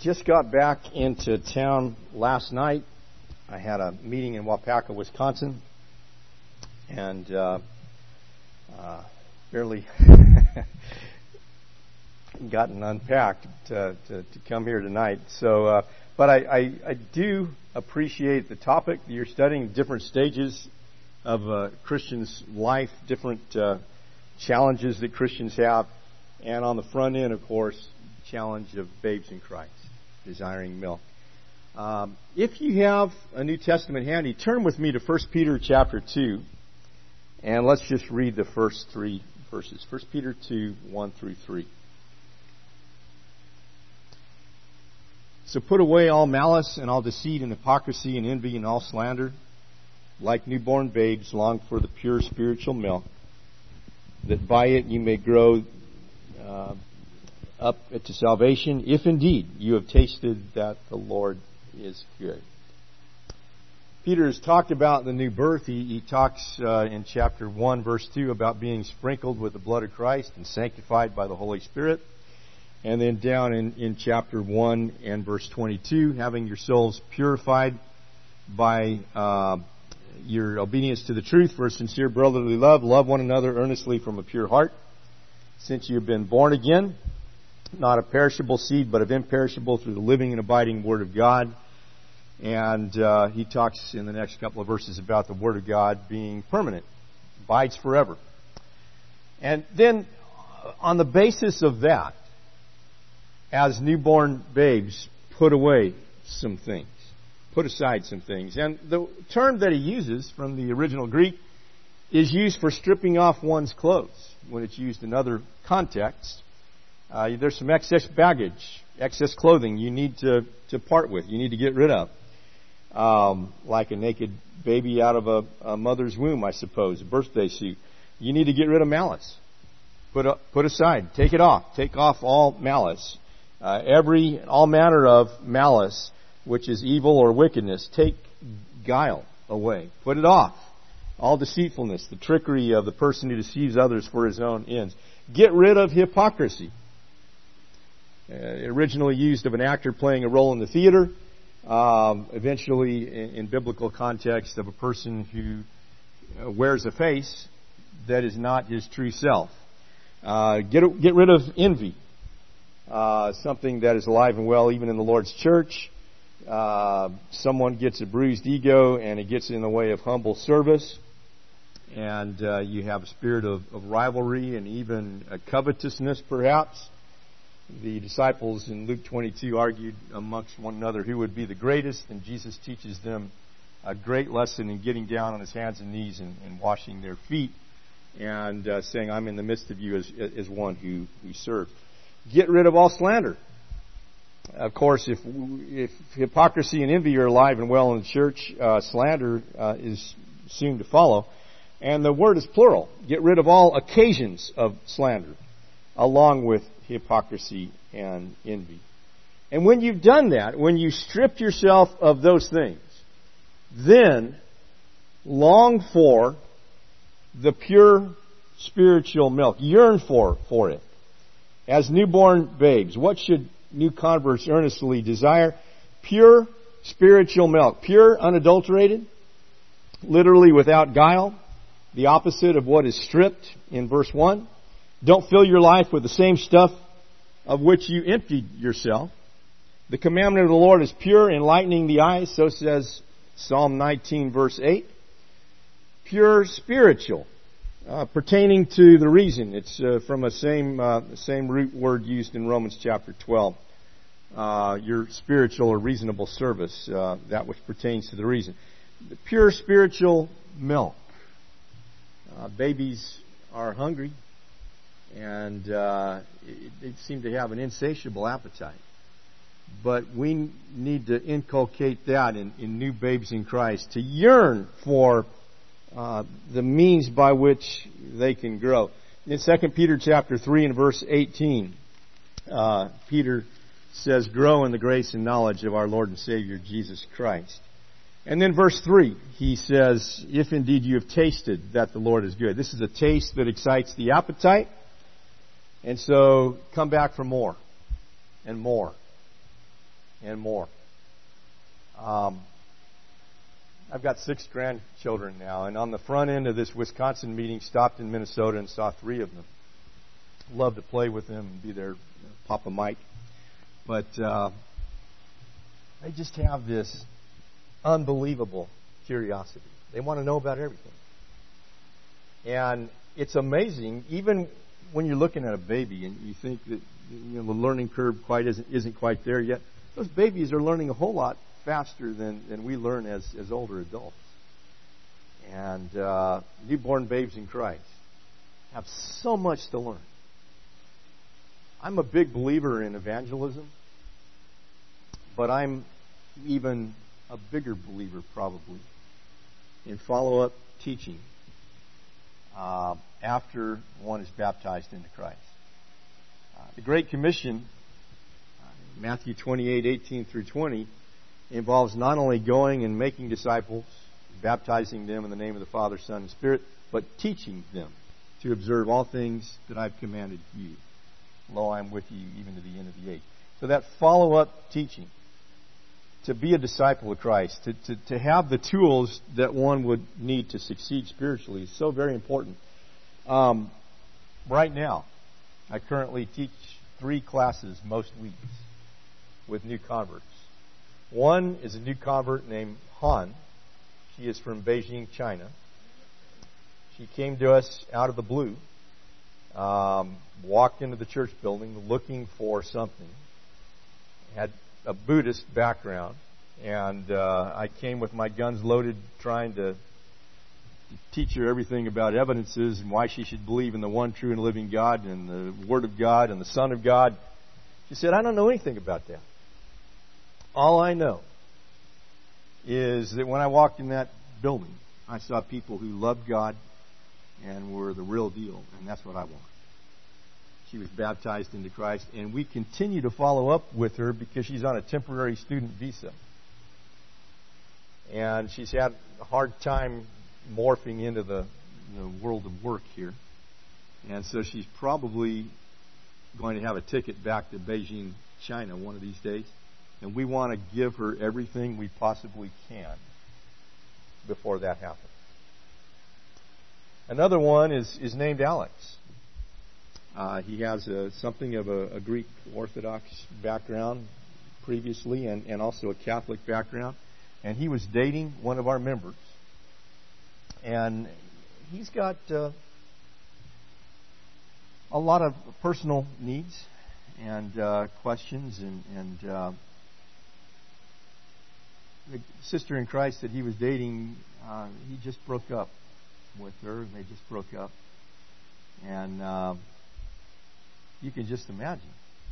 Just got back into town last night. I had a meeting in Waupaca, Wisconsin, and barely gotten unpacked to come here tonight. So, but I do appreciate the topic. You're studying different stages of a Christian's life, different challenges that Christians have, and on the front end, of course, challenge of babes in Christ, desiring milk. If you have a New Testament handy, turn with me to 1 Peter chapter 2, and let's just read the first three verses. 1 Peter 2, 1 through 3. So put away all malice and all deceit and hypocrisy and envy and all slander. Like newborn babes, long for the pure spiritual milk, that by it you may grow up to salvation, if indeed you have tasted that the Lord is good. Peter has talked about the new birth. He talks in chapter 1, verse 2, about being sprinkled with the blood of Christ and sanctified by the Holy Spirit. And then down in chapter 1 and verse 22, having your souls purified by your obedience to the truth for a sincere brotherly love. Love one another earnestly from a pure heart, since you have been born again, not of perishable seed, but of imperishable, through the living and abiding Word of God. And he talks in the next couple of verses about the Word of God being permanent, abides forever. And then, on the basis of that, as newborn babes, put away some things. Put aside some things. And the term that he uses from the original Greek is used for stripping off one's clothes when it's used in other contexts. There's some excess baggage, excess clothing you need to part with, you need to get rid of. Like a naked baby out of a mother's womb, I suppose, a birthday suit. You need to get rid of malice. Put aside, take it off. Take off all malice. All manner of malice, which is evil or wickedness. Take guile away. Put it off. All deceitfulness, the trickery of the person who deceives others for his own ends. Get rid of hypocrisy. Originally used of an actor playing a role in the theater. Eventually, in biblical context, of a person who wears a face that is not his true self. Get rid of envy. Something that is alive and well even in the Lord's church. Someone gets a bruised ego and it gets in the way of humble service. And you have a spirit of rivalry and even a covetousness, perhaps. The disciples in Luke 22 argued amongst one another who would be the greatest, and Jesus teaches them a great lesson in getting down on his hands and knees and washing their feet and saying, I'm in the midst of you as one who served. Get rid of all slander. Of course, if hypocrisy and envy are alive and well in the church, slander is soon to follow. And the word is plural. Get rid of all occasions of slander, along with hypocrisy and envy. And when you've done that, when you stripped yourself of those things, then long for the pure spiritual milk. Yearn for it. As newborn babes, what should new converts earnestly desire? Pure spiritual milk. Pure, unadulterated, literally without guile. The opposite of what is stripped in verse 1. Don't fill your life with the same stuff of which you emptied yourself. The commandment of the Lord is pure, enlightening the eyes, so says Psalm 19, verse 8. Pure spiritual, pertaining to the reason. It's from a same root word used in Romans chapter 12. Your spiritual or reasonable service, that which pertains to the reason. The pure spiritual milk. Babies are hungry, and they seem to have an insatiable appetite. But we need to inculcate that in new babes in Christ, to yearn for the means by which they can grow. In 2 Peter chapter 3 and verse 18, Peter says, grow in the grace and knowledge of our Lord and Savior Jesus Christ. And then verse 3, he says, if indeed you have tasted that the Lord is good. This is a taste that excites the appetite. And so come back for more and more and more. I've got 6 grandchildren now, and on the front end of this Wisconsin meeting, stopped in Minnesota and saw 3 of them. Love to play with them and be their Papa Mike. But they just have this unbelievable curiosity. They want to know about everything. And it's amazing, even when you're looking at a baby and you think that the learning curve isn't quite there yet, those babies are learning a whole lot faster than we learn as older adults. And newborn babes in Christ have so much to learn. I'm a big believer in evangelism, but I'm even a bigger believer probably in follow-up teaching after one is baptized into Christ. The Great Commission, Matthew 28:18 through 20, involves not only going and making disciples, baptizing them in the name of the Father, Son, and Spirit, but teaching them to observe all things that I've commanded you. Lo, I'm with you even to the end of the age. So that follow-up teaching, to be a disciple of Christ, to have the tools that one would need to succeed spiritually is so very important. Right now, I currently teach 3 classes most weeks with new converts. One is a new convert named Han. She is from Beijing, China. She came to us out of the blue, walked into the church building looking for something, had a Buddhist background, and I came with my guns loaded trying to teach her everything about evidences and why she should believe in the one true and living God and the Word of God and the Son of God. She said, I don't know anything about that. All I know is that when I walked in that building, I saw people who loved God and were the real deal, and that's what I want. She was baptized into Christ, and we continue to follow up with her because she's on a temporary student visa. And she's had a hard time morphing into the world of work here. And so she's probably going to have a ticket back to Beijing, China one of these days. And we want to give her everything we possibly can before that happens. Another one is named Alex. He has something of a Greek Orthodox background previously and also a Catholic background. And he was dating one of our members. And he's got a lot of personal needs and questions. And the sister in Christ that he was dating, he just broke up with her. They just broke up. And you can just imagine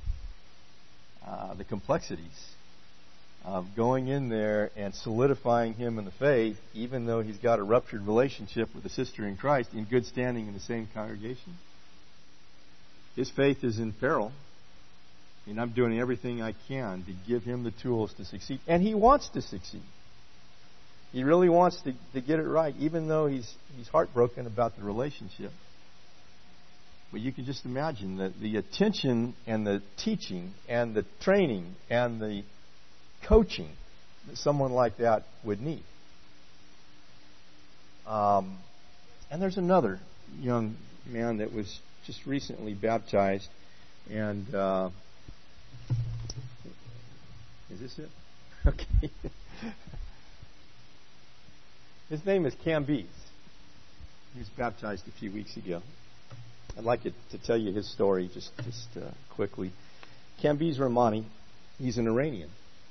the complexities of going in there and solidifying him in the faith, even though he's got a ruptured relationship with a sister in Christ in good standing in the same congregation. His faith is in peril, and I'm doing everything I can to give him the tools to succeed. And he wants to succeed. He really wants to get it right, even though he's heartbroken about the relationship. But you can just imagine that the attention and the teaching and the training and the coaching that someone like that would need. And there's another young man that was just recently baptized. And is this it? Okay. His name is Cambyse. He was baptized a few weeks ago. I'd like to tell you his story just quickly. Cambyse Rahmani, he's an Iranian.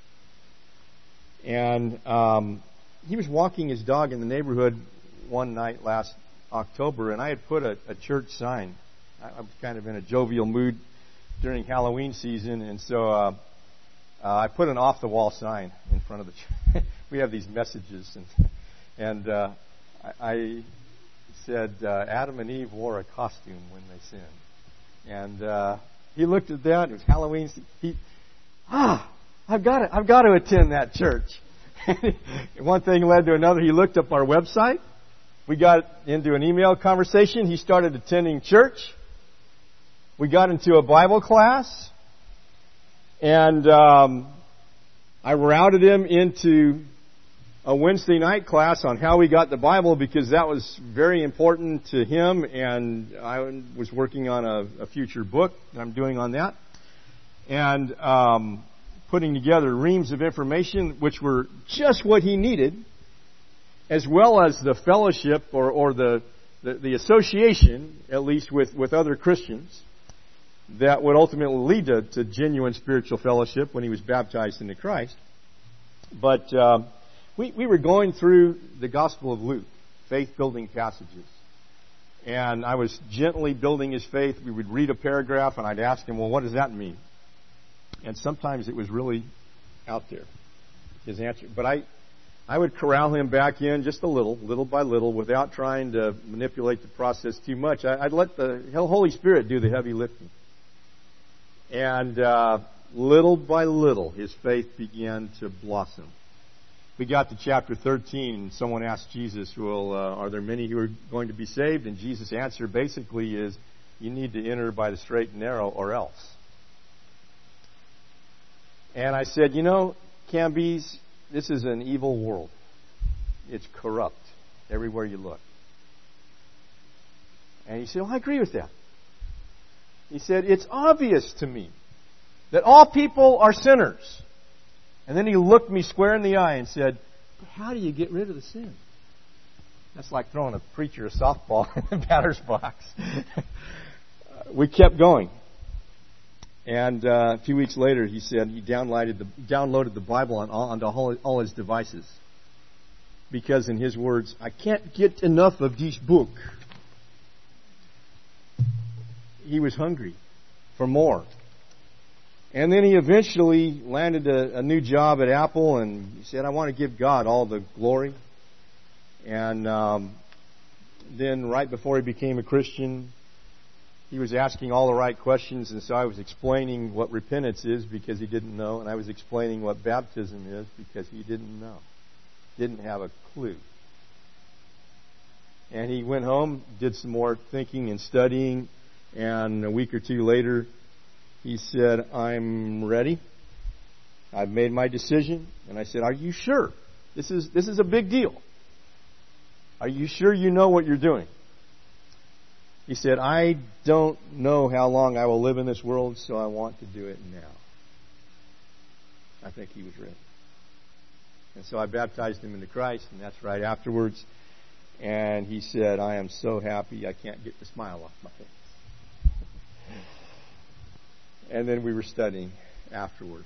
And he was walking his dog in the neighborhood one night last October, and I had put a church sign. I was kind of in a jovial mood during Halloween season, and so I put an off-the-wall sign in front of the church. We have these messages, and I said, Adam and Eve wore a costume when they sinned. And he looked at that. It was Halloween. I've got to attend that church. One thing led to another. He looked up our website. We got into an email conversation. He started attending church. We got into a Bible class. And I routed him into a Wednesday night class on how we got the Bible because that was very important to him, and I was working on a future book that I'm doing on that. And putting together reams of information which were just what he needed, as well as the fellowship or the association, at least with other Christians, that would ultimately lead to genuine spiritual fellowship when he was baptized into Christ. But we were going through the Gospel of Luke, faith-building passages. And I was gently building his faith. We would read a paragraph, and I'd ask him, well, what does that mean? And sometimes it was really out there, his answer. But I would corral him back in just a little by little, without trying to manipulate the process too much. I'd let the Holy Spirit do the heavy lifting. And little by little, his faith began to blossom. We got to chapter 13, and someone asked Jesus, well, are there many who are going to be saved? And Jesus' answer basically is, you need to enter by the straight and narrow or else. And I said, Camby's, this is an evil world. It's corrupt everywhere you look. And he said, I agree with that. He said, it's obvious to me that all people are sinners. And then he looked me square in the eye and said, how do you get rid of the sin? That's like throwing a preacher a softball in the batter's box. We kept going. And a few weeks later, he said he downloaded the Bible onto all his devices. Because in his words, I can't get enough of this book. He was hungry for more. And then he eventually landed a new job at Apple, and he said, I want to give God all the glory. And then right before he became a Christian, he was asking all the right questions, and so I was explaining what repentance is because he didn't know, and I was explaining what baptism is because he didn't know. Didn't have a clue. And he went home, did some more thinking and studying, and a week or two later, he said, I'm ready. I've made my decision. And I said, are you sure? This is a big deal. Are you sure you know what you're doing? He said, I don't know how long I will live in this world, so I want to do it now. I think he was ready. And so I baptized him into Christ, and that's right afterwards. And he said, I am so happy I can't get the smile off my face. And then we were studying afterwards.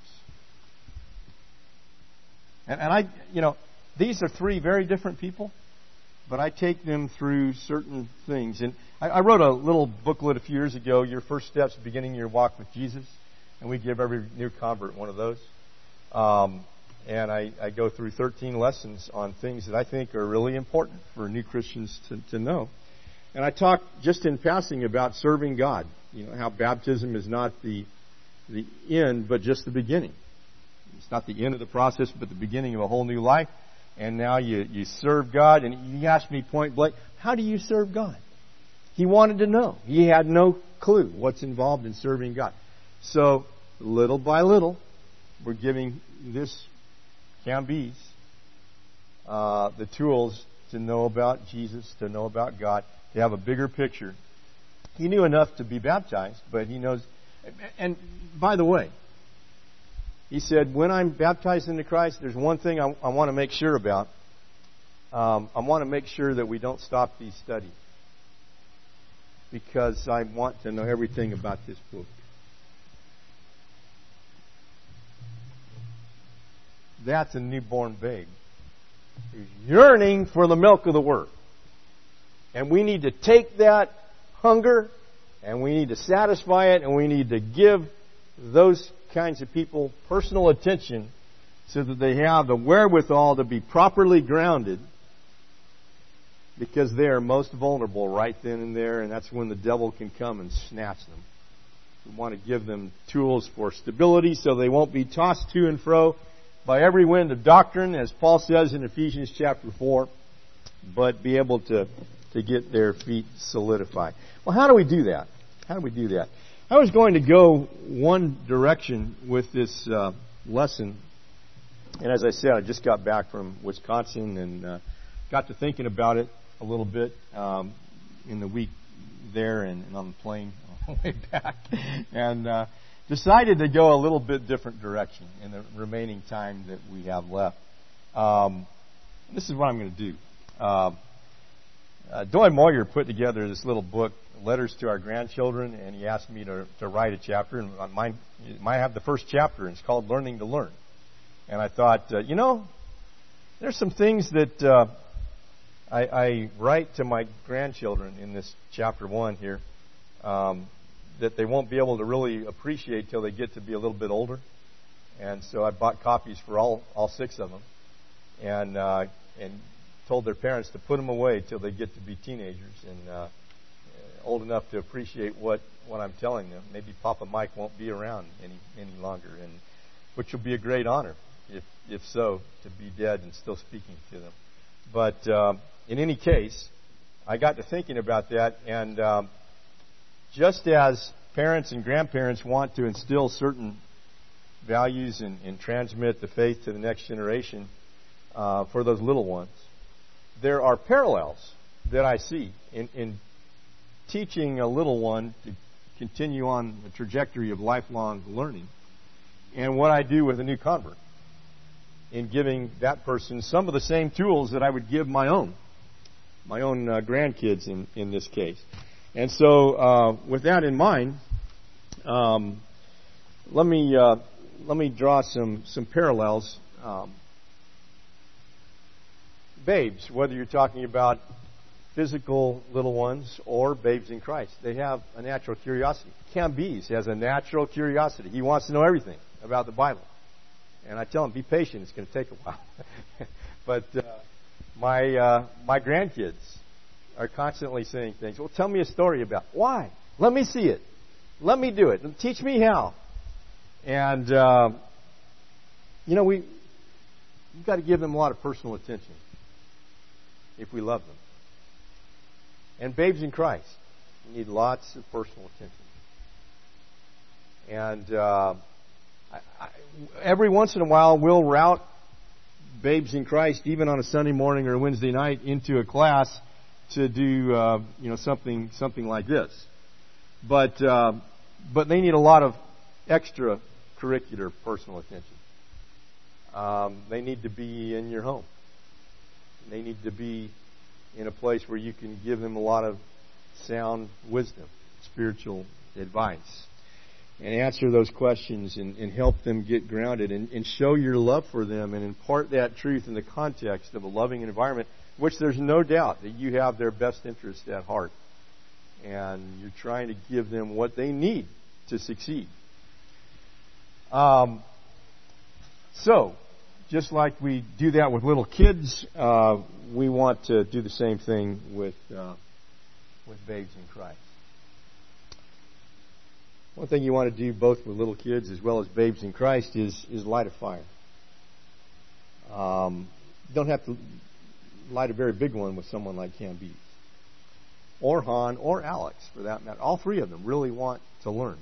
And these are three very different people, but I take them through certain things. And I wrote a little booklet a few years ago, Your First Steps Beginning Your Walk with Jesus. And we give every new convert one of those. And I go through 13 lessons on things that I think are really important for new Christians to know. And I talk just in passing about serving God. How baptism is not the end, but just the beginning. It's not the end of the process, but the beginning of a whole new life. And now you serve God. And he asked me point blank, how do you serve God? He wanted to know. He had no clue what's involved in serving God. So, little by little, we're giving this Camby's the tools to know about Jesus, to know about God, to have a bigger picture. He knew enough to be baptized, but he knows. And by the way, he said, when I'm baptized into Christ, there's one thing I want to make sure about. I want to make sure that we don't stop these studies. Because I want to know everything about this book. That's a newborn babe who's yearning for the milk of the Word. And we need to take that hunger and we need to satisfy it, and we need to give those kinds of people personal attention so that they have the wherewithal to be properly grounded, because they are most vulnerable right then and there, and that's when the devil can come and snatch them. We want to give them tools for stability so they won't be tossed to and fro by every wind of doctrine, as Paul says in Ephesians chapter 4, but be able to get their feet solidified. Well, how do we do that? How do we do that? I was going to go one direction with this lesson, And as I said, I just got back from Wisconsin and got to thinking about it a little bit in the week there and on the plane on the way back. And decided to go a little bit different direction in the remaining time that we have left. This is what I'm going to do. Doyle Moyer put together this little book, Letters to Our Grandchildren, and he asked me to write a chapter. And mine have the first chapter, and it's called Learning to Learn. And I thought, there's some things that I write to my grandchildren in this chapter 1 here that they won't be able to really appreciate till they get to be a little bit older. And so I bought copies for all 6 of them, and told their parents to put them away till they get to be teenagers and old enough to appreciate what I'm telling them. Maybe Papa Mike won't be around any longer, and which will be a great honor, if so, to be dead and still speaking to them. But in any case, I got to thinking about that, and just as parents and grandparents want to instill certain values and transmit the faith to the next generation for those little ones, there are parallels that I see in teaching a little one to continue on the trajectory of lifelong learning, and what I do with a new convert in giving that person some of the same tools that I would give my own grandkids in this case. And so with that in mind, let me draw some parallels. Babes, whether you're talking about physical little ones or babes in Christ, they have a natural curiosity. Cambyse has a natural curiosity. He wants to know everything about the Bible. And I tell him, be patient, it's going to take a while. But my grandkids are constantly saying things. Well, tell me a story about it. Why? Let me see it. Let me do it. Teach me how. And, we've got to give them a lot of personal attention if we love them. And babes in Christ need lots of personal attention. And every once in a while, we'll route babes in Christ, even on a Sunday morning or a Wednesday night, into a class to do something like this. But they need a lot of extracurricular personal attention. They need to be in your home. They need to be in a place where you can give them a lot of sound wisdom, spiritual advice, and answer those questions and help them get grounded and show your love for them and impart that truth in the context of a loving environment, which there's no doubt that you have their best interest at heart. And you're trying to give them what they need to succeed. So, just like we do that with little kids, we want to do the same thing with babes in Christ. One thing you want to do both with little kids as well as babes in Christ is light a fire. You don't have to light a very big one with someone like Cambyse, or Han, or Alex, for that matter. All 3 of them really want to learn.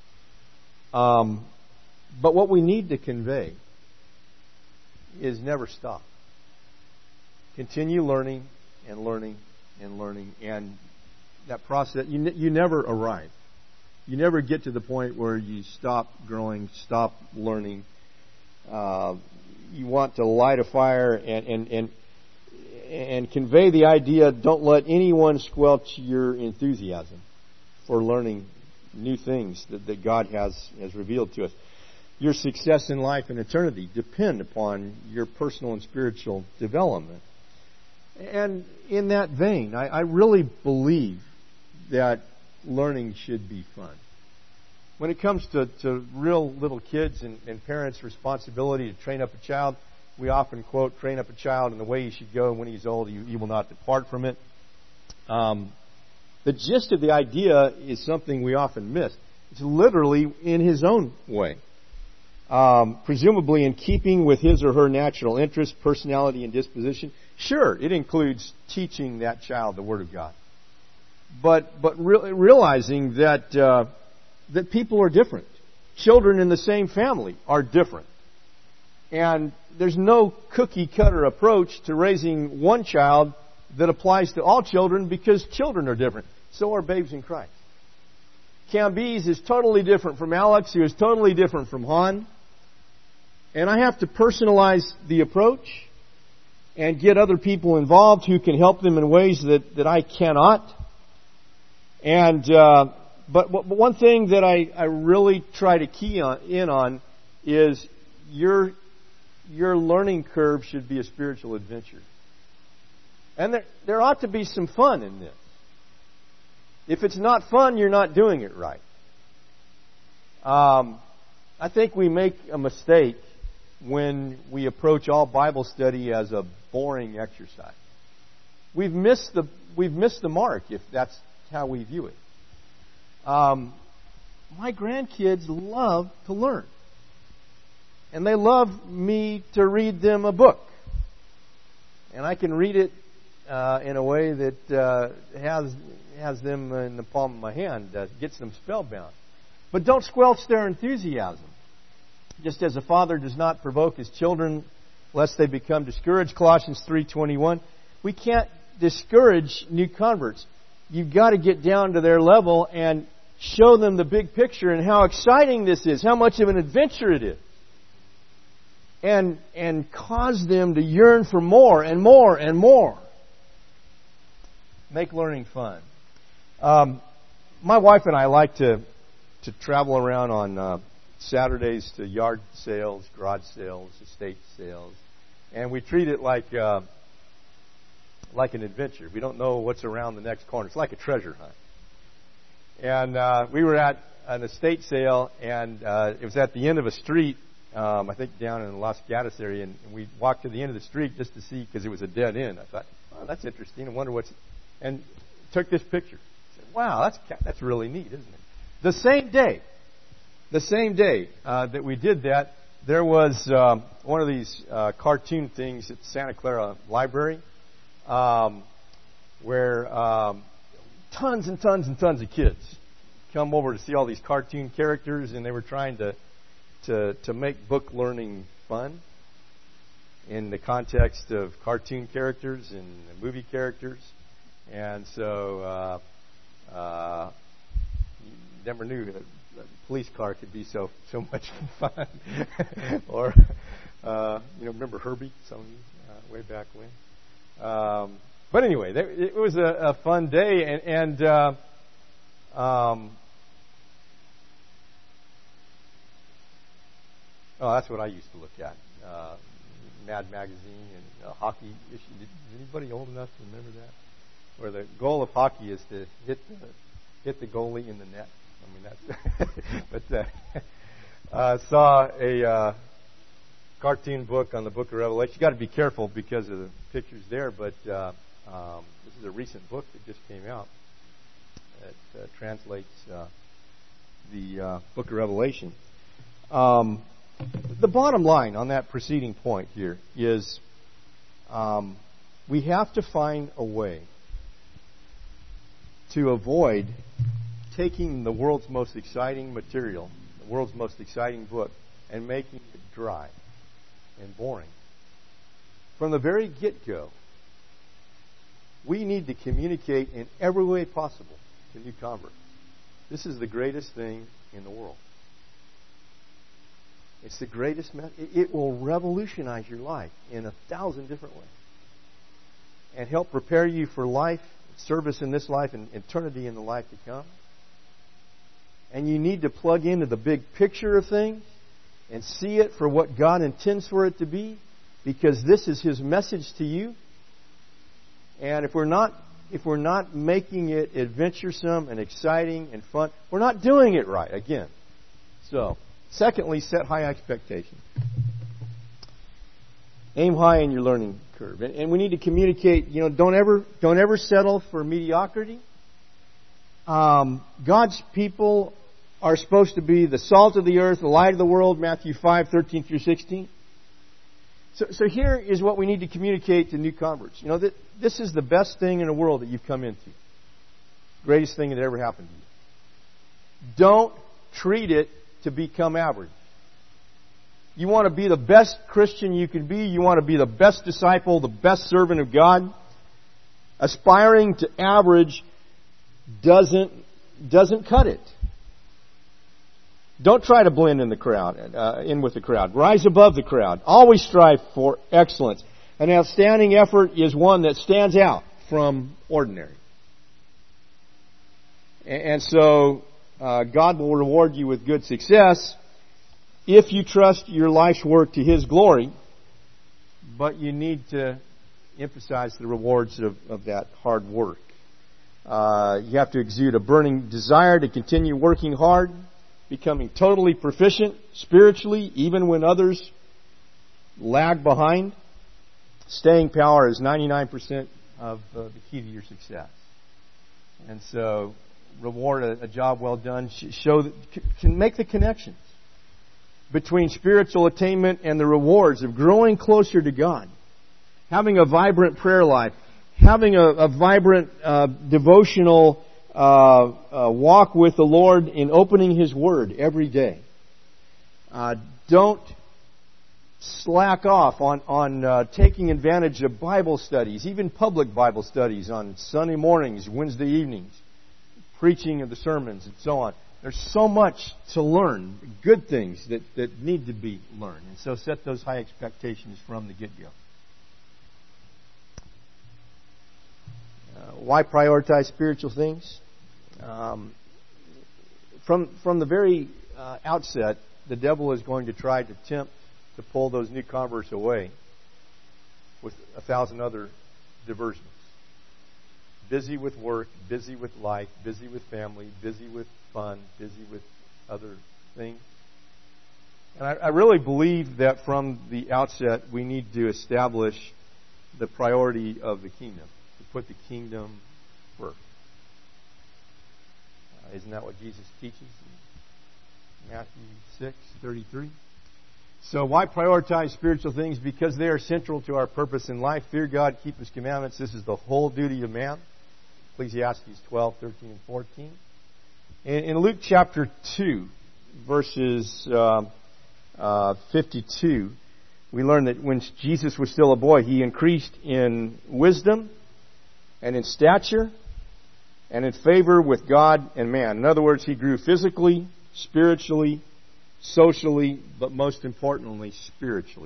But what we need to convey is never stop. Continue learning and learning and learning, and that process, you never arrive. You never get to the point where you stop growing, stop learning. You want to light a fire and convey the idea, don't let anyone squelch your enthusiasm for learning new things that God has revealed to us. Your success in life and eternity depend upon your personal and spiritual development. And in that vein, I really believe that learning should be fun. When it comes to real little kids and parents' responsibility to train up a child, we often quote, train up a child in the way he should go, and when he's old, he will not depart from it. The gist of the idea is something we often miss. It's literally in his own way. Presumably in keeping with his or her natural interest, personality, and disposition. Sure, it includes teaching that child the Word of God. But realizing that people are different. Children in the same family are different. And there's no cookie-cutter approach to raising one child that applies to all children, because children are different. So are babes in Christ. Camby's is totally different from Alex, who is totally different from Han. And I have to personalize the approach and get other people involved who can help them in ways that I cannot. And but one thing that I really try to key in on is your learning curve should be a spiritual adventure. And there ought to be some fun in this. If it's not fun, you're not doing it right. I think we make a mistake when we approach all Bible study as a boring exercise. We've missed the mark if that's how we view it. My grandkids love to learn. And they love me to read them a book. And I can read it in a way that has them in the palm of my hand, gets them spellbound. But don't squelch their enthusiasm. Just as a father does not provoke his children lest they become discouraged, Colossians 3:21, we can't discourage new converts. You've got to get down to their level and show them the big picture and how exciting this is, how much of an adventure it is. And cause them to yearn for more and more and more. Make learning fun. My wife and I like to travel around on Saturdays to yard sales, garage sales, estate sales, and we treat it like an adventure. We don't know what's around the next corner. It's like a treasure hunt. And we were at an estate sale, and it was at the end of a street. I think down in the Los Gatos area, and we walked to the end of the street just to see, because it was a dead end. I thought, oh, that's interesting. I wonder what's... And took this picture. I said, wow, that's really neat, isn't it? The same day that we did that, there was one of these cartoon things at Santa Clara Library, where tons and tons and tons of kids come over to see all these cartoon characters, and they were trying to make book learning fun in the context of cartoon characters and movie characters. And so you never knew that a police car could be so much fun. Or, remember Herbie? Some of you, way back when. But anyway, it was a fun day. And that's what I used to look at. Mad Magazine and hockey issue. Is anybody old enough to remember that? Where the goal of hockey is to hit the goalie in the net. I mean, that's. But I saw a cartoon book on the Book of Revelation. You got to be careful because of the pictures there. But this is a recent book that just came out. It translates the Book of Revelation. The bottom line on that preceding point here is we have to find a way to avoid taking the world's most exciting material, the world's most exciting book, and making it dry and boring. From the very get-go, we need to communicate in every way possible to new converts. This is the greatest thing in the world. It's the greatest message. It will revolutionize your life in 1,000 different ways and help prepare you for life, service in this life, and eternity in the life to come. And you need to plug into the big picture of things and see it for what God intends for it to be, because this is His message to you. And if we're not making it adventuresome and exciting and fun, we're not doing it right again. So, secondly, set high expectations. Aim high in your learning curve. And we need to communicate, don't ever settle for mediocrity. God's people are supposed to be the salt of the earth, the light of the world, Matthew 5:13 through 16. So here is what we need to communicate to new converts. That this is the best thing in the world that you've come into. Greatest thing that ever happened to you. Don't treat it to become average. You want to be the best Christian you can be. You want to be the best disciple, the best servant of God. Aspiring to average doesn't cut it. Don't try to blend in with the crowd. Rise above the crowd. Always strive for excellence. An outstanding effort is one that stands out from ordinary. And so God will reward you with good success if you trust your life's work to His glory. But you need to emphasize the rewards of that hard work. You have to exude a burning desire to continue working hard, becoming totally proficient spiritually, even when others lag behind. Staying power is 99% of the key to your success. And so, reward a job well done. Can make the connections between spiritual attainment and the rewards of growing closer to God. Having a vibrant prayer life. Having a vibrant devotional walk with the Lord in opening His Word every day. Don't slack off on taking advantage of Bible studies, even public Bible studies on Sunday mornings, Wednesday evenings, preaching of the sermons, and so on. There's so much to learn, good things that need to be learned. And so set those high expectations from the get-go. Why prioritize spiritual things? From the very outset, the devil is going to try to tempt to pull those new converts away with 1,000 other diversions. Busy with work, busy with life, busy with family, busy with fun, busy with other things. And I really believe that from the outset we need to establish the priority of the kingdom. To put the kingdom first. Isn't that what Jesus teaches in Matthew 6:33? So why prioritize spiritual things? Because they are central to our purpose in life. Fear God, keep His commandments. This is the whole duty of man. Ecclesiastes 12:13 and 14. In Luke chapter 2, verses 52, we learn that when Jesus was still a boy, He increased in wisdom and in stature and in favor with God and man. In other words, He grew physically, spiritually, socially, but most importantly, spiritually.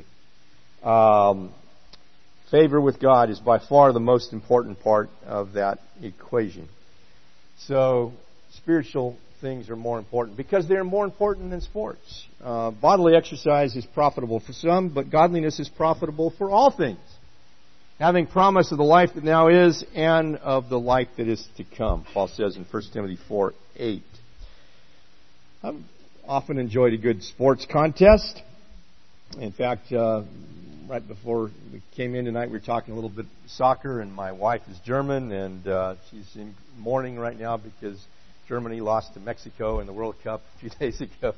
Favor with God is by far the most important part of that equation. So, spiritual things are more important because they're more important than sports. Bodily exercise is profitable for some, but godliness is profitable for all things, having promise of the life that now is and of the life that is to come, Paul says in 1 Timothy 4:8. I've often enjoyed a good sports contest. In fact, right before we came in tonight, we were talking a little bit soccer, and my wife is German, and she's in mourning right now because Germany lost to Mexico in the World Cup a few days ago.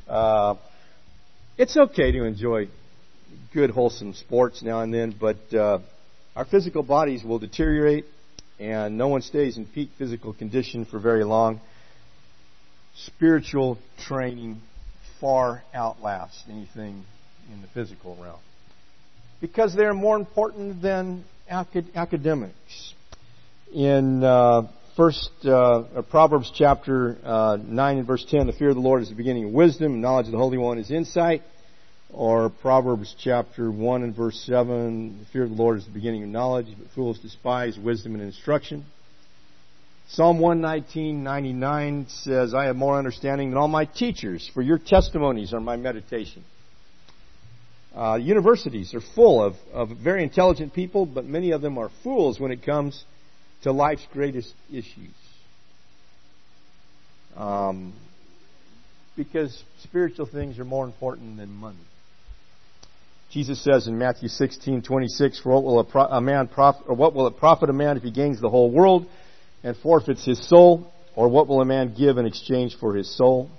It's okay to enjoy good, wholesome sports now and then, but our physical bodies will deteriorate, and no one stays in peak physical condition for very long. Spiritual training far outlasts anything in the physical realm because they're more important than academics. In Proverbs chapter 9 and verse 10, the fear of the Lord is the beginning of wisdom, and knowledge of the Holy One is insight. Or Proverbs chapter 1 and verse 7, the fear of the Lord is the beginning of knowledge, but fools despise wisdom and instruction. Psalm 119:99 says, I have more understanding than all my teachers, for your testimonies are my meditation. Universities are full of very intelligent people, but many of them are fools when it comes to life's greatest issues. Because spiritual things are more important than money. Jesus says in Matthew 16:26, "For what will it profit a man if he gains the whole world and forfeits his soul? Or what will a man give in exchange for his soul?"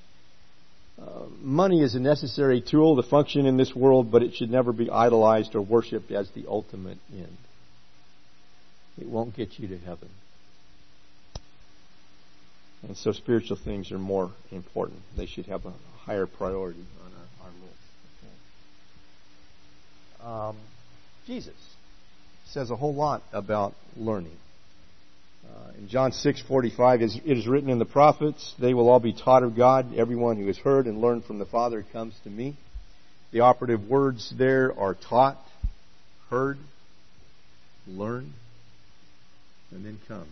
Money is a necessary tool to function in this world, but it should never be idolized or worshipped as the ultimate end. It won't get you to heaven. And so spiritual things are more important. They should have a higher priority on our list. Jesus says a whole lot about learning. In John 6:45, it is written in the prophets, they will all be taught of God. Everyone who has heard and learned from the Father comes to me. The operative words there are taught, heard, learned, and then comes.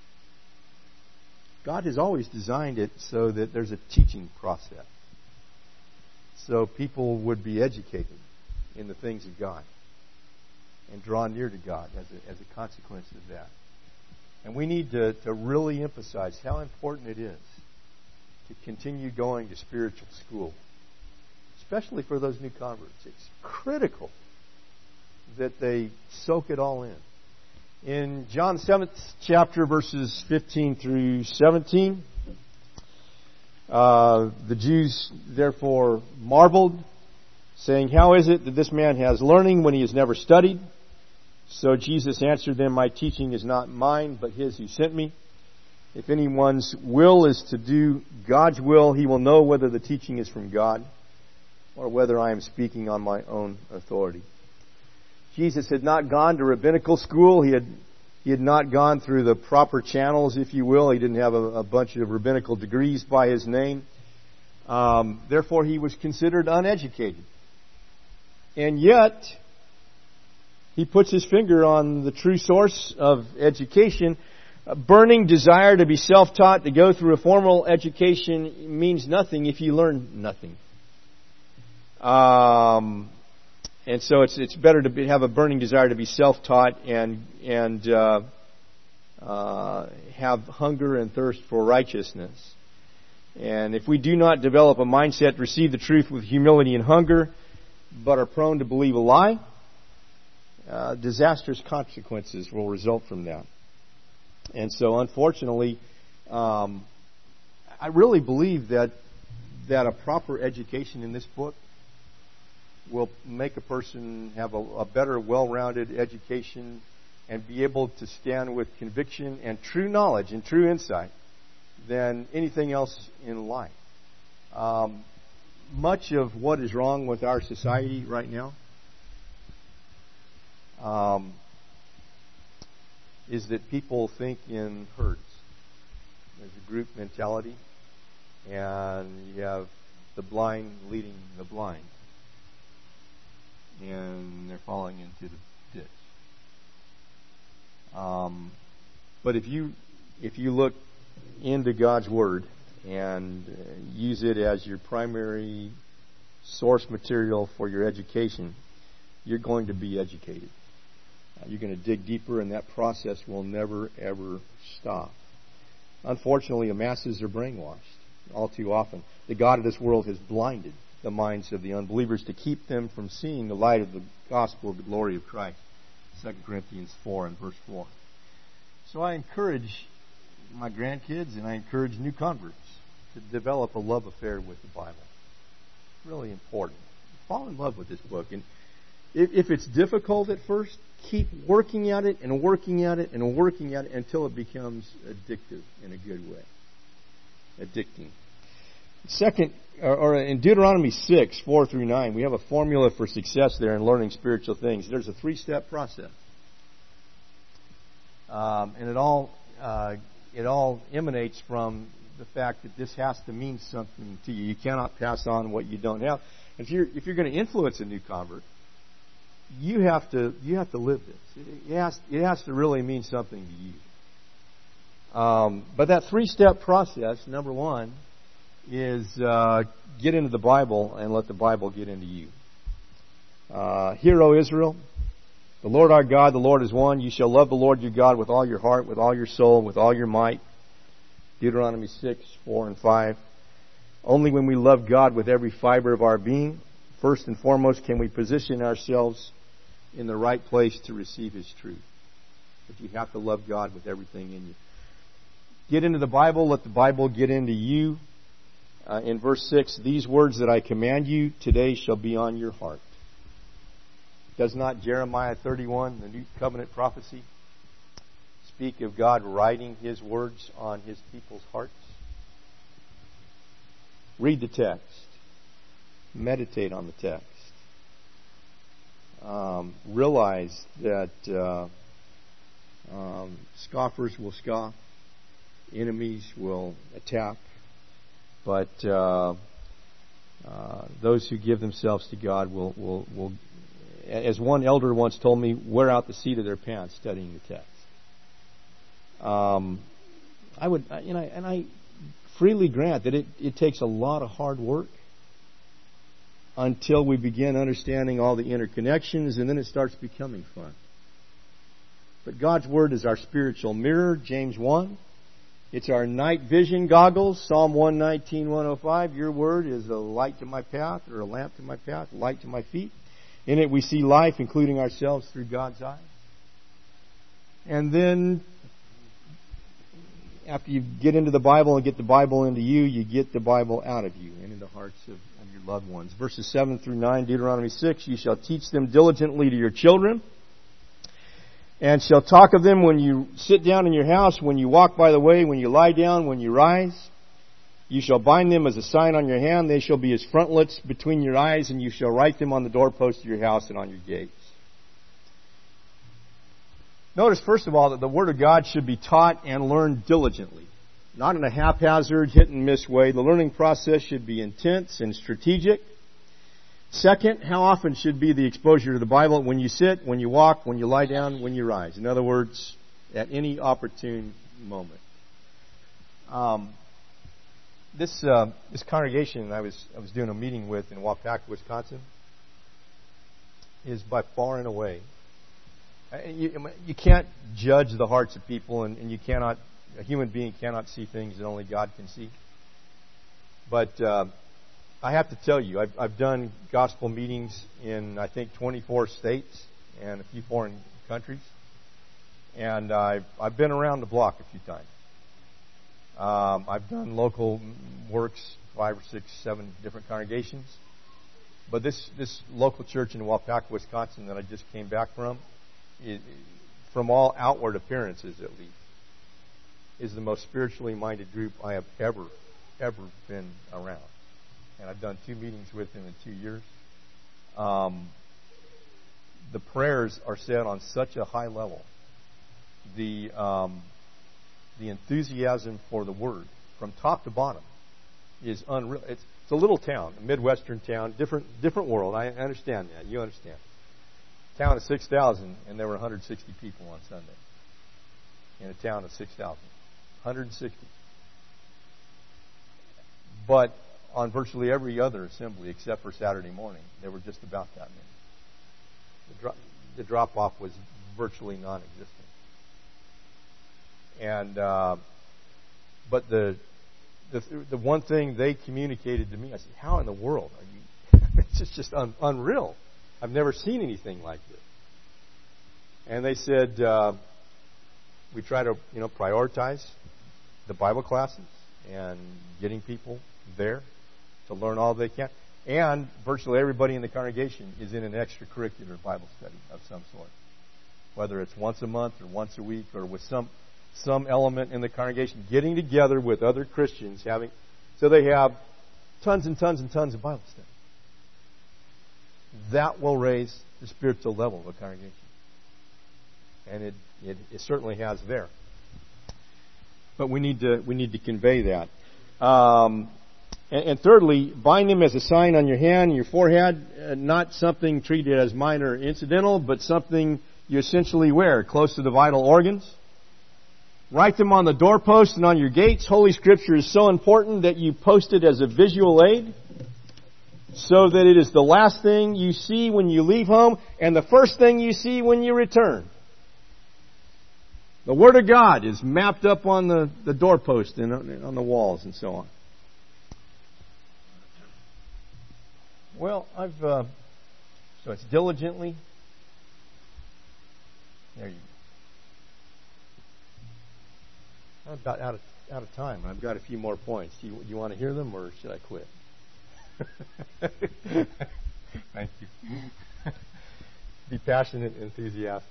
God has always designed it so that there's a teaching process. So people would be educated in the things of God and draw near to God as a consequence of that. And we need to really emphasize how important it is to continue going to spiritual school, especially for those new converts. It's critical that they soak it all in. In John 7th chapter, verses 15 through 17, the Jews therefore marveled, saying, "How is it that this man has learning when he has never studied?" So Jesus answered them, "My teaching is not mine, but His who sent me. If anyone's will is to do God's will, he will know whether the teaching is from God or whether I am speaking on my own authority." Jesus had not gone to rabbinical school. He had not gone through the proper channels, if you will. He didn't have a bunch of rabbinical degrees by his name. Therefore, he was considered uneducated. And yet, he puts his finger on the true source of education. A burning desire to be self-taught, to go through a formal education, means nothing if you learn nothing. And so it's better to have a burning desire to be self-taught and have hunger and thirst for righteousness. And if we do not develop a mindset to receive the truth with humility and hunger, but are prone to believe a lie, disastrous consequences will result from that. And so, unfortunately, I really believe that a proper education in this book will make a person have a better, well-rounded education and be able to stand with conviction and true knowledge and true insight than anything else in life. Much of what is wrong with our society right now is that people think in herds. There's a group mentality, and you have the blind leading the blind, and they're falling into the ditch. But if you look into God's Word and use it as your primary source material for your education, you're going to be educated. You're going to dig deeper, and that process will never, ever stop. Unfortunately, the masses are brainwashed all too often. The God of this world has blinded the minds of the unbelievers to keep them from seeing the light of the gospel of the glory of Christ. 2 Corinthians 4 and verse 4. So I encourage my grandkids and I encourage new converts to develop a love affair with the Bible. It's really important. Fall in love with this book. And if it's difficult at first, keep working at it and working at it and working at it until it becomes addictive in a good way. Addicting. Second, or in Deuteronomy 6, 4 through 9, we have a formula for success there in learning spiritual things. There's a 3-step process. And it all emanates from the fact that this has to mean something to you. You cannot pass on what you don't have. If you're going to influence a new convert, you have to live this. It has to really mean something to you. But that 3-step process, number one, is get into the Bible and let the Bible get into you. Hear, O Israel, the Lord our God, the Lord is one. You shall love the Lord your God with all your heart, with all your soul, with all your might. Deuteronomy 6, 4 and 5. Only when we love God with every fiber of our being, first and foremost, can we position ourselves in the right place to receive His truth. But you have to love God with everything in you. Get into the Bible, let the Bible get into you. In verse 6, these words that I command you today shall be on your heart. Does not Jeremiah 31, the New Covenant prophecy, speak of God writing His words on His people's hearts? Read the text. Meditate on the text. realize that scoffers will scoff, enemies will attack, but those who give themselves to God will, as one elder once told me, wear out the seat of their pants studying the text. I freely grant that it takes a lot of hard work until we begin understanding all the interconnections, and then it starts becoming fun. But God's Word is our spiritual mirror, James 1. It's our night vision goggles, Psalm 119, 105. Your Word is a light to my path, or a lamp to my path, light to my feet. In it we see life, including ourselves, through God's eyes. And then, after you get into the Bible and get the Bible into you, you get the Bible out of you and into the hearts of your loved ones. Verses 7 through 9, Deuteronomy 6, you shall teach them diligently to your children, and shall talk of them when you sit down in your house, when you walk by the way, when you lie down, when you rise. You shall bind them as a sign on your hand. They shall be as frontlets between your eyes, and you shall write them on the doorposts of your house and on your gates. Notice, first of all, that the Word of God should be taught and learned diligently, not in a haphazard, hit-and-miss way. The learning process should be intense and strategic. Second, how often should be the exposure to the Bible? When you sit, when you walk, when you lie down, when you rise. In other words, at any opportune moment. This congregation I was doing a meeting with in Waupaca, Wisconsin, is by far and away. You can't judge the hearts of people, and you cannot. A human being cannot see things that only God can see. But I have to tell you, I've done gospel meetings in, I think, 24 states and a few foreign countries. And I've been around the block a few times. I've done local works, 5 or 6, 7 different congregations. But this local church in Waupaca, Wisconsin, that I just came back from, from all outward appearances at least, is the most spiritually minded group I have ever been around. And I've done 2 meetings with them in 2 years. The prayers are said on such a high level. The enthusiasm for the Word, from top to bottom, is unreal. It's a little town, a Midwestern town, different world. I understand that. You understand. Town of 6,000, and there were 160 people on Sunday. In a town of 6,000. 160. But on virtually every other assembly, except for Saturday morning, there were just about that many. The drop-off was virtually non-existent. And but the one thing they communicated to me, I said, "How in the world are you?" It's just unreal. I've never seen anything like this. And they said, we try to prioritize the Bible classes and getting people there to learn all they can. And virtually everybody in the congregation is in an extracurricular Bible study of some sort, whether it's once a month or once a week or with some element in the congregation getting together with other Christians, so they have tons and tons and tons of Bible study. That will raise the spiritual level of a congregation. And it certainly has there. But we need to convey that. And thirdly, bind them as a sign on your hand and your forehead, not something treated as minor or incidental, but something you essentially wear close to the vital organs. Write them on the doorpost and on your gates. Holy Scripture is so important that you post it as a visual aid, so that it is the last thing you see when you leave home and the first thing you see when you return. The Word of God is mapped up on the doorpost and on the walls and so on. Well, so it's diligently. There you go. I'm about out of time. I've got a few more points. Do you want to hear them, or should I quit? Thank you. Be passionate and enthusiastic.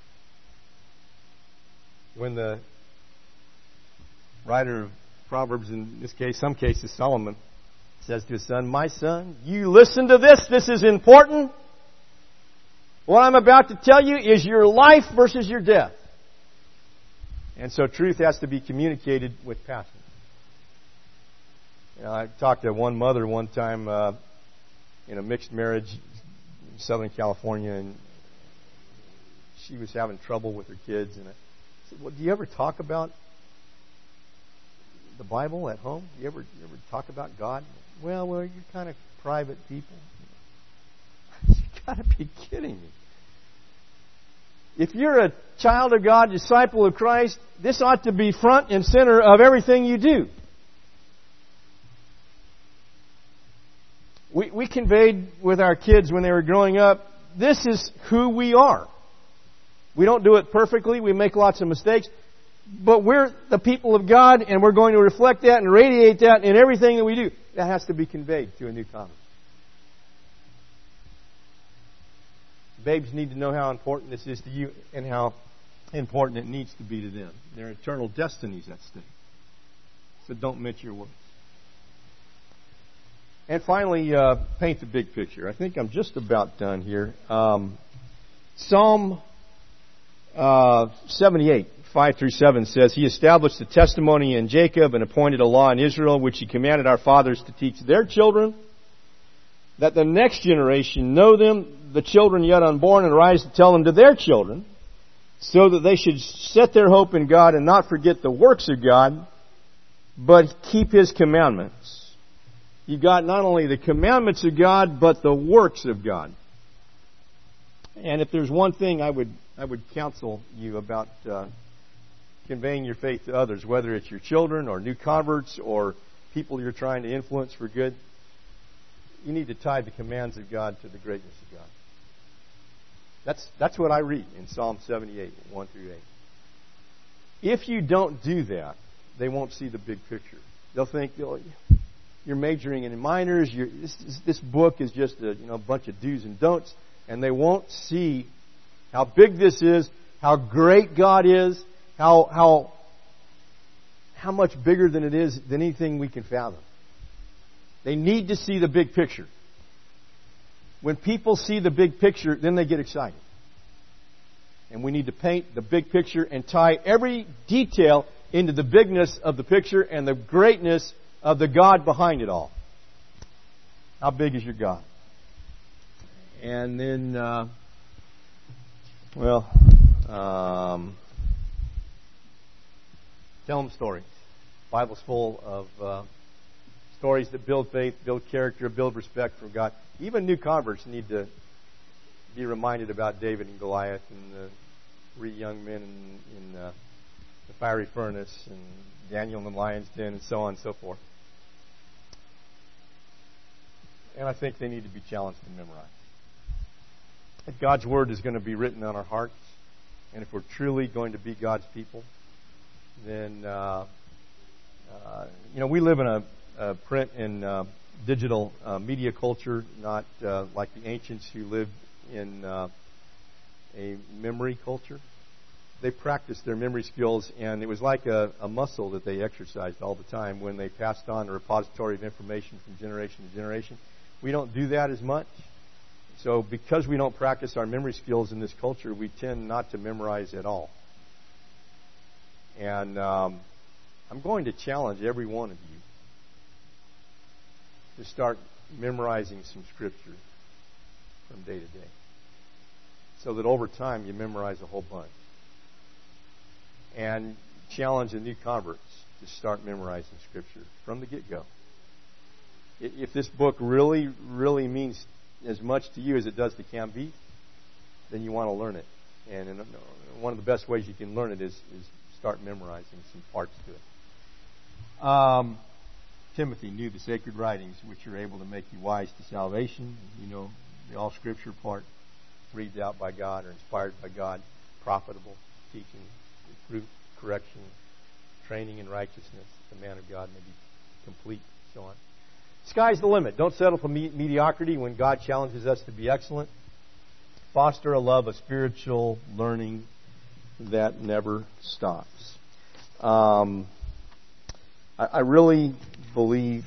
When the writer of Proverbs, in this case, some cases Solomon, says to his son, "My son, you listen to this. This is important. What I'm about to tell you is your life versus your death. And so truth has to be communicated with passion. I talked to one mother one time in a mixed marriage in Southern California, and she was having trouble with her kids. And I said, "Well, do you ever talk about the Bible at home? Do you ever talk about God?" Well, you're kind of private people. You got to be kidding me. If you're a child of God, disciple of Christ, this ought to be front and center of everything you do. We conveyed with our kids when they were growing up, this is who we are. We don't do it perfectly. We make lots of mistakes. But we're the people of God, and we're going to reflect that and radiate that in everything that we do. That has to be conveyed to a new convert. Babes need to know how important this is to you and how important it needs to be to them. Their eternal destinies at stake. So don't mince your words. And finally, paint the big picture. I think I'm just about done here. Psalm 78, 5-7 says, He established a testimony in Jacob and appointed a law in Israel, which He commanded our fathers to teach their children, that the next generation know them, the children yet unborn, and rise to tell them to their children, so that they should set their hope in God and not forget the works of God, but keep His commandments. You've got not only the commandments of God, but the works of God. And if there's one thing I would counsel you about conveying your faith to others, whether it's your children or new converts or people you're trying to influence for good, you need to tie the commands of God to the greatness of God. That's what I read in Psalm 78, 1-8. If you don't do that, they won't see the big picture. They'll think, you're majoring in minors. This book is just a bunch of do's and don'ts, and they won't see how big this is, how great God is, how much bigger than it is than anything we can fathom. They need to see the big picture. When people see the big picture, then they get excited. And we need to paint the big picture and tie every detail into the bigness of the picture and the greatness of the God behind it all. How big is your God? And then, tell them stories. The Bible's full of stories that build faith, build character, build respect for God. Even new converts need to be reminded about David and Goliath and the 3 young men in the fiery furnace and Daniel in the lion's den and so on and so forth. And I think they need to be challenged and memorized. If God's Word is going to be written on our hearts, and if we're truly going to be God's people, then, we live in a print and digital media culture, not like the ancients who lived in a memory culture. They practiced their memory skills, and it was like a muscle that they exercised all the time when they passed on a repository of information from generation to generation. We don't do that as much. So because we don't practice our memory skills in this culture, we tend not to memorize at all. And I'm going to challenge every one of you to start memorizing some Scripture from day to day, so that over time you memorize a whole bunch. And challenge the new converts to start memorizing Scripture from the get-go. If this book really, really means as much to you as it does to Cam Beef, then you want to learn it. And one of the best ways you can learn it is start memorizing some parts to it. Timothy knew the sacred writings, which are able to make you wise to salvation. The all Scripture part, breathed out by God or inspired by God, profitable, teaching, reproof, correction, training in righteousness. The man of God may be complete, so on. Sky's the limit. Don't settle for mediocrity when God challenges us to be excellent. Foster a love of spiritual learning that never stops. I really believe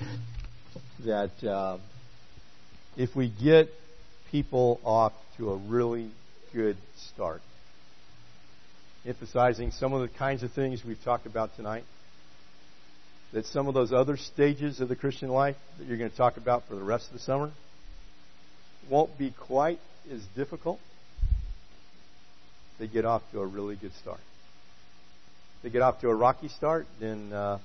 that if we get people off to a really good start. Emphasizing some of the kinds of things we've talked about tonight. That some of those other stages of the Christian life that you're going to talk about for the rest of the summer won't be quite as difficult. They get off to a really good start. If they get off to a rocky start, then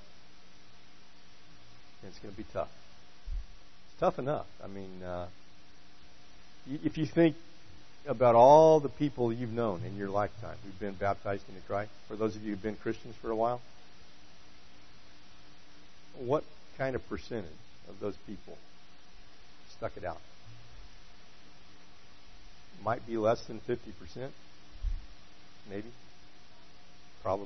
it's going to be tough. It's tough enough. I mean, if you think about all the people you've known in your lifetime who've been baptized into Christ, for those of you who've been Christians for a while, what kind of percentage of those people stuck it out? Might be less than 50%. Maybe. Probably.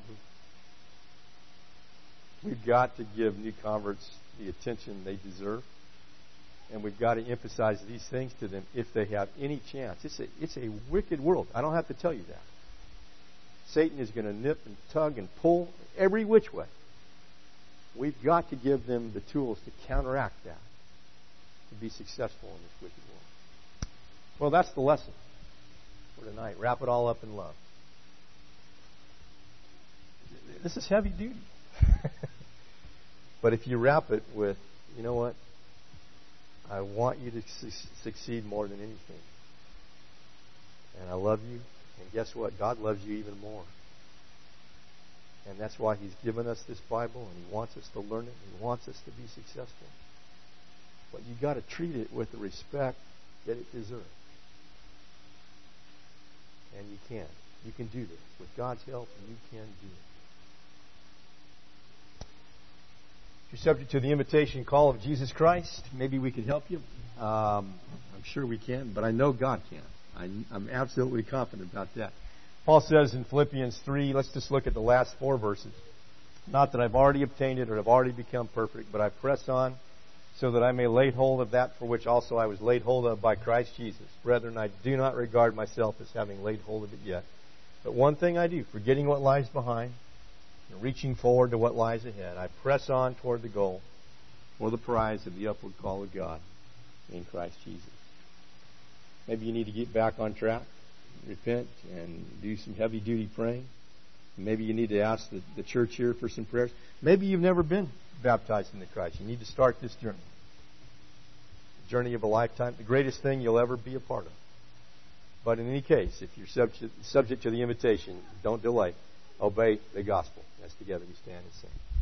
We've got to give new converts the attention they deserve. And we've got to emphasize these things to them if they have any chance. It's a wicked world. I don't have to tell you that. Satan is going to nip and tug and pull every which way. We've got to give them the tools to counteract that, to be successful in this wicked world. Well, that's the lesson for tonight. Wrap it all up in love. This is heavy duty. But if you wrap it with, you know what? I want you to succeed more than anything. And I love you. And guess what? God loves you even more. And that's why He's given us this Bible, and He wants us to learn it. He wants us to be successful. But you've got to treat it with the respect that it deserves. And you can. You can do this. With God's help, you can do it. If you're subject to the invitation call of Jesus Christ, maybe we could help you. I'm sure we can, but I know God can. I'm absolutely confident about that. Paul says in Philippians 3, let's just look at the last 4 verses. Not that I've already obtained it or have already become perfect, but I press on so that I may lay hold of that for which also I was laid hold of by Christ Jesus. Brethren, I do not regard myself as having laid hold of it yet. But one thing I do, forgetting what lies behind, and reaching forward to what lies ahead, I press on toward the goal for the prize of the upward call of God in Christ Jesus. Maybe you need to get back on track, repent, and do some heavy-duty praying. Maybe you need to ask the church here for some prayers. Maybe you've never been baptized into Christ. You need to start this journey. The journey of a lifetime, the greatest thing you'll ever be a part of. But in any case, if you're subject to the invitation, don't delay. Obey the gospel. As together we stand and sing.